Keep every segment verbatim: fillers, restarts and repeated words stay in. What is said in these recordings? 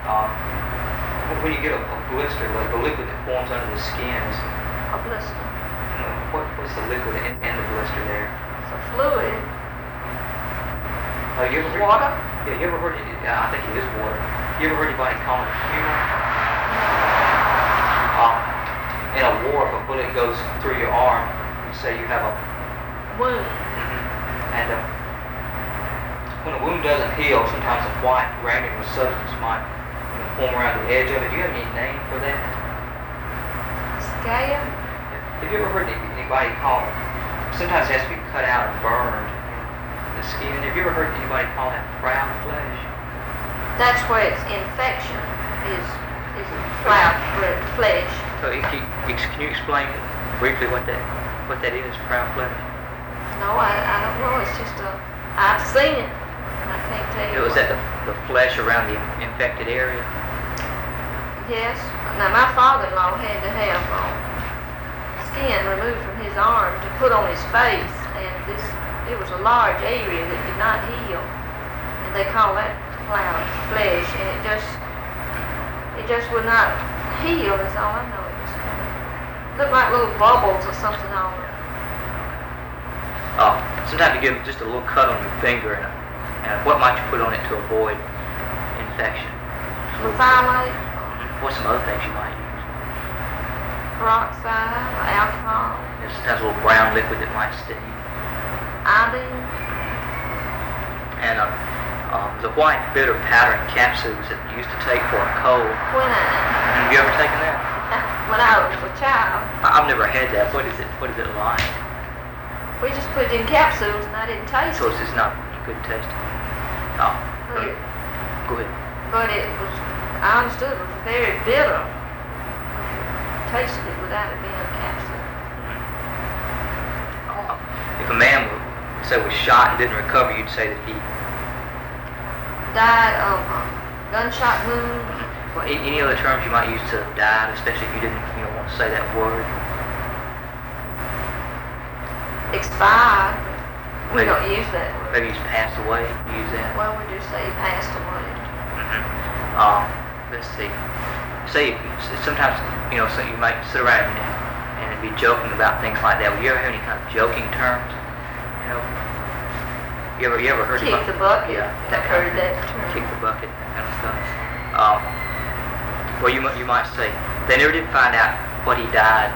Um, when you get a, a blister, the, the liquid that forms under the skin is, A blister. you know, what, what's the liquid in, in the blister there? It's a fluid. Uh, you ever heard, Water? Yeah, you ever heard, yeah, I think it is water. You ever heard anybody call it humor? Um, in a war, if a bullet goes through your arm, you say you have a Wound. mm-hmm. and uh, when a wound doesn't heal, sometimes a white granular substance might you know, form around the edge of it. Do you have any name for that? Scab? Have you ever heard anybody call it? Sometimes it has to be cut out and burned. The skin. Have you ever heard anybody call that proud flesh? That's where its infection is, is proud fle- flesh. So can you, can you explain briefly what that what that is, proud flesh? No, I, I don't know. It's just a, I've seen it. And I can't tell you. It was what. that the, the flesh around the infected area? Yes. Now my father-in-law had to have um, skin removed from his arm to put on his face, and this it was a large area that did not heal, and they call that cloud flesh, and it just it just would not heal. Is all I know. It just kind of looked like little bubbles or something on it. Oh, sometimes you give just a little cut on your finger, and, and what might you put on it to avoid infection? Methylate, What's some other things you might use? peroxide, alcohol, There's sometimes a little brown liquid that might sting. iodine. And uh, um, the white bitter powder in capsules that you used to take for a cold. Quinine. Have you ever taken that? When I was a child, I- I've never had that. What is it? What is it like? we just put it in capsules, and I didn't taste So it. it's just not good taste. Oh, But it, go ahead. but it was, I understood it was very bitter. Tasted it without it being a capsule. Uh, if a man would say was shot and didn't recover, you'd say that he. Died of a gunshot wound. Well, any, any other terms you might use to died, especially if you didn't, you know, want to say that word. Expired. We Maybe- don't use that word. Maybe he's passed away. You use that. Well, we do say he passed away. Mm-hmm. Um, let's see. Say sometimes you know, so you might sit around and, and be joking about things like that. Would you ever have any kind of joking terms? You know, you ever you ever heard Kick about the bucket. Yeah, I've kind heard of, that term. Kick the bucket, that kind of stuff. Um, well, you might you might say they never did find out what he died.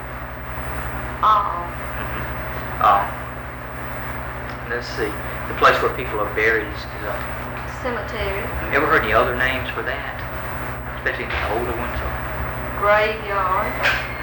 Oh. Mm-hmm. Um, let's see. The place where people are buried is. is uh, Cemetery. you ever heard any other names for that? Especially the older ones. Or, Graveyard.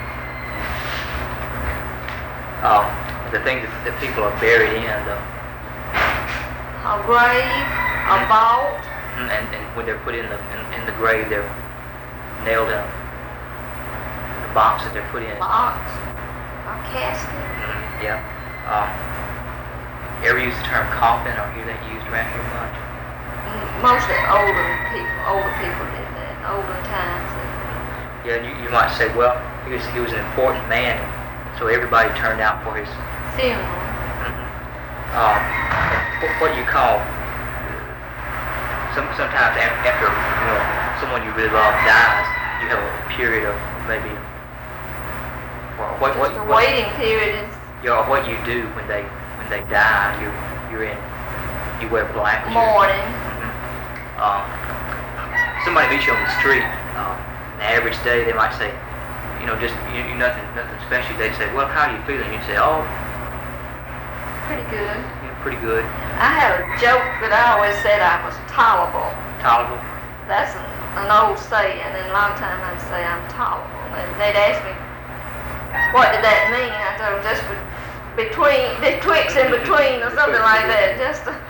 um, the things that, that people are buried in. The, A grave. A vault. and, and when they're put in the in, in the grave, they're nailed in the box that they're put in. Box. A casket. Mm, yeah. Um, you ever use the term coffin or hear that used around here much? Mostly older people. Older people did that. Older times. Yeah, you, you might say, well, he was he was an important man, so everybody turned out for his. Funeral. Mm-hmm. Um, what, what you call some sometimes af- after you know someone you really love dies, you have a period of maybe. Well, what Just what a what, waiting period is you know, what you do when they when they die, you you're in you wear black. you're- morning. Mhm. Um, somebody meets you on the street. Um, an average day, they might say, you know, just you, you nothing nothing special. They say, well, how are you feeling? You say, oh, Pretty good. yeah, pretty good, I had a joke that I always said I was tolerable. tolerable. That's an, an old saying, and a lot of times I'd say I'm tolerable. And they'd ask me, what did that mean? I told them just be- between, betwixt and between, or something like that. Just to,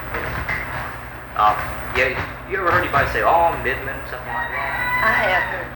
Um, yeah, you ever heard anybody say, oh, I'm Midland, something like that? I have heard.